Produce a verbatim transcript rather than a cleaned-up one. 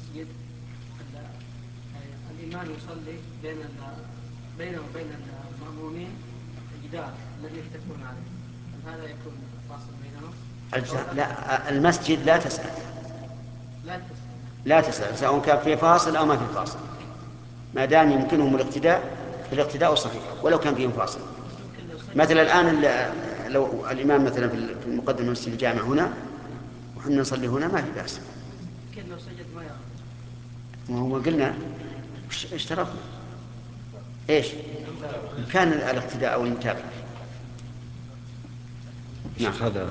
المسجد الإمام يصلي بين بينه وبين المأمومين الجدار الذي يتكون عليه، هل هذا يكون فاصل بينهم؟ لا، المسجد لا تسأل لا تسأل لا تسأل سواء كان في فاصل أو ما في فاصل، ما دام يمكنهم الاقتداء فالاقتداء صحيح ولو كان فيهم فاصل. مثلا الآن لو الإمام مثلا في المقدمة مسجد الجامع هنا وحنا نصلي هنا ما في بأس. كيف لو سجد ما يرى؟ ما هو قلنا اشترطنا ايش كان الاقتداء او المتابعه. نعم.